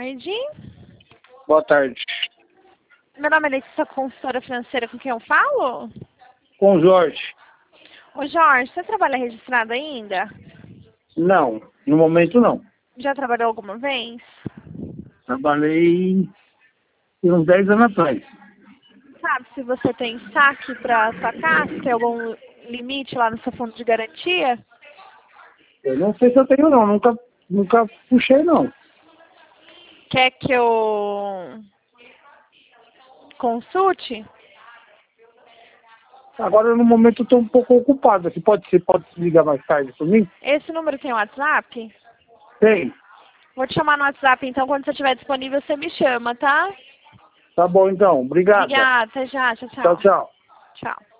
tarde. Boa tarde. Meu nome é Letícia, consultora financeira, com quem eu falo? Com o Jorge. Ô Jorge, você trabalha registrado ainda? Não, no momento não. Já trabalhou alguma vez? Trabalhei uns 10 anos atrás. Sabe se você tem saque para sacar? Se tem algum limite lá no seu fundo de garantia? Eu não sei se eu tenho não, nunca puxei não. Quer que eu consulte? Agora no momento eu estou um pouco ocupado. Você pode ligar mais tarde para mim? Esse número tem WhatsApp? Tem. Vou te chamar no WhatsApp, então quando você estiver disponível você me chama, tá? Tá bom então, obrigada. Obrigada, até já, tchau, Tchau, tchau. tchau. Tchau.